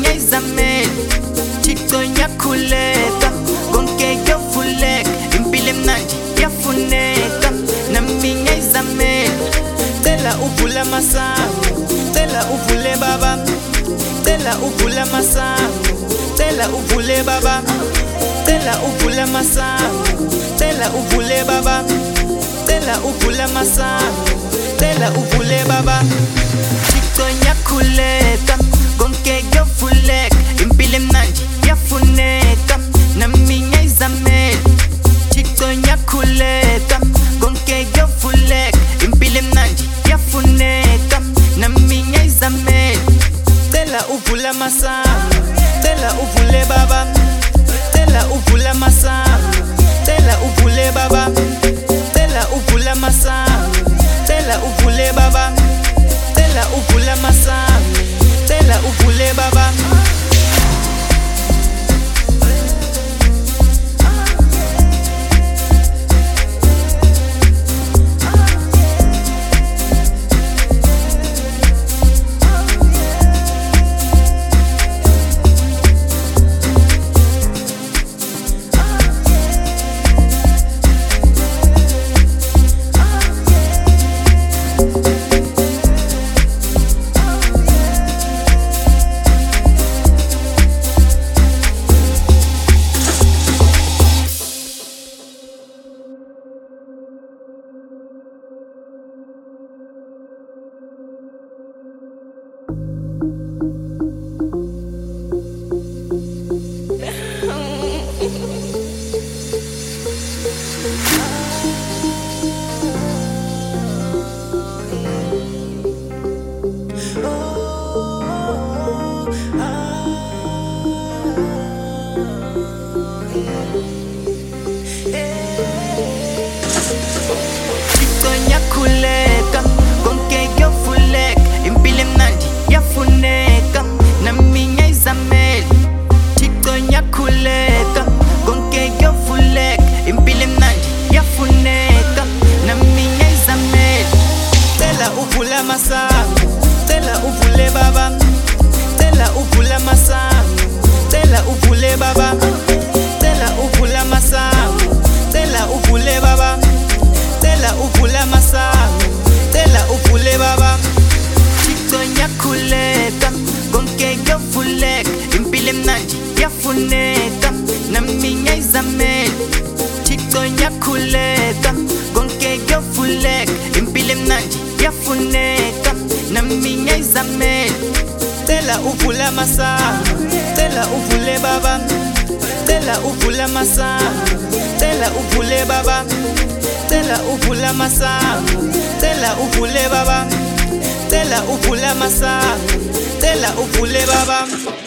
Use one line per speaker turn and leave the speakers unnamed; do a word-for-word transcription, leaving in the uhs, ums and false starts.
minya izamele Thixo ngiyakhuleka konke kuyovuleka impilo emnandi iyafuneka nami ngiyayizamela cela uvule amasango cela uvule baba cela uvule amasango cela uvule baba cela uvule amasango cela uvule baba cela uvule amasango cela uvule baba Thixo ngiyakhuleka konke kuyovuleka impilo emnandi iyafuneka nami ngiyayizamela Thixo ngiyakhuleka konke kuyovuleka impilo emnandi iyafuneka nami ngiyayizamela cela uvule amasango cela uvule baba cela uvule amasango cela uvule baba cela uvule amasango cela uvule baba cela uvule amasango cela uvule baba cela uvule baba cela uvule amasango cela uvule baba cela uvule amasango cela uvule baba cela uvule amasango cela uvule baba Thixo ngiyakhuleka konke kuyovuleka impilo emnandi iyafuneka nami ngiyayizamela Thixo ngiyakhuleka konke kuyovuleka impilo emnandi iyafuneka nami ngiyayizamela cela uvule amasango cela uvule baba cela uvule amasango cela uvule baba cela uvule amasango cela uvule baba cela uvule amasango cela uvule baba